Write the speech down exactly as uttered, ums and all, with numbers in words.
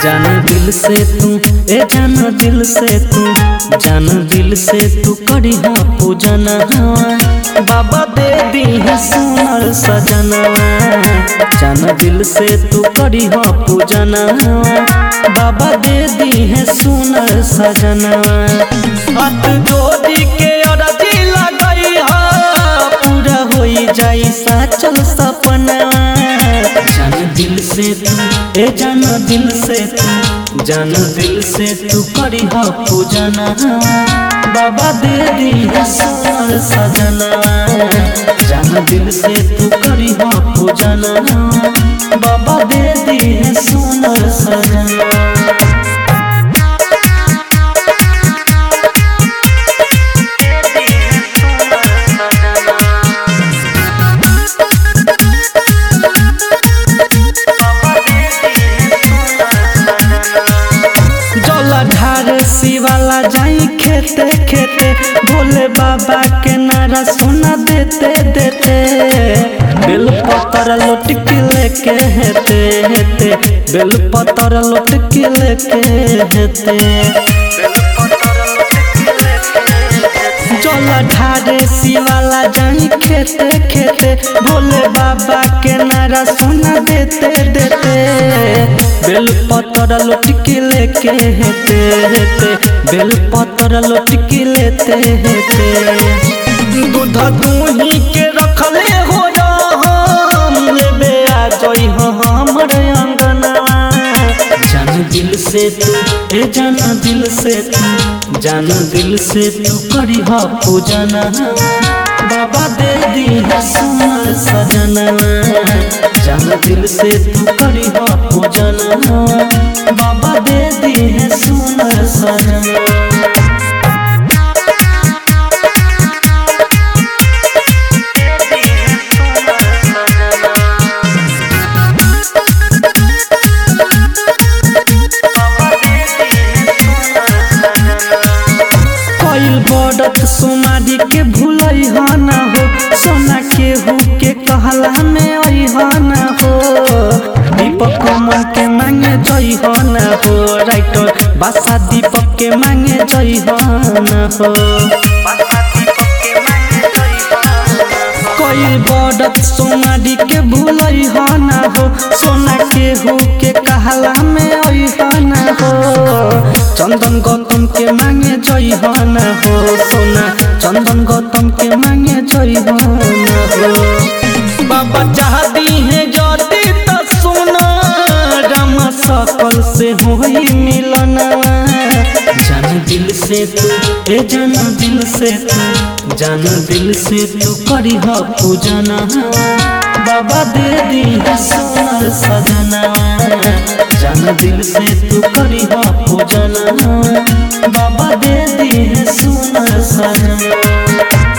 जान दिल से तू ए जान दिल से तू जान दिल से तू करी हा पूजना बाबा दे दी है सुनर सजनवा। जान दिल से तू करी हा पूजना बाबा दे दी है सुनर सजनवा। हाथ जोड़ी के अरजी लगई हा पूरा होई जाई साचल सपनवा। जान दिल से तू ए जान दिल से तू जान दिल से तू करी हा पूजना बाबा दे दी है सुनर सजनवा। जान दिल से तू करी हा पूजना बाबा दे दी है सुनर सजनवा। शिवाला जाई खेते खेते भोले बाबा के नारा सुना देते देते बेल पतर लौट के लेके हेते हेते बेल पतर लौट के लेके हेते चला ढारे शिवाला जाई खेते खेते भोले बाबा के नारा सुना देते देते बेल पतर लौट के लेके हेते हेते बेल पतर लौट के लेते हेते दूध दूही के रखले हो हम लेबे आ जई हो हमर अंगनवा। जान दिल से तू ए जान दिल से तू जान दिल से तू करी हा पूजना बाबा दे दी है सुनर सजनवा। जान दिल से तू करी हा पूजना बाबा दे दी है सुनर सजनवा। सोमारी के भूलई हो ना हो सोना के हो के कहला में आई हो ना हो दीपक मन के मांगे जई हो ना हो राइटर बासा दीपक के मांगे जई हो ना हो। कोई बड़त सोमारी के भूलई हो ना हो सोना के हो के कहला में आई हो ना हो चंदन गौतम के मांगे जई हो ना हो सोना चंदन गौतम के मांगे जई हो ना हो। बाबा चाहती है ज्योति तो सुना रामा सकल से होई मिलनवा। जान दिल से तू ए जान दिल से तू जान दिल से तू करी हा पूजना बाबा दे दी है सुनर सजनवा। जान दिल से तू करी हा पूजना बाबा दे दी है सुनर सजनवा।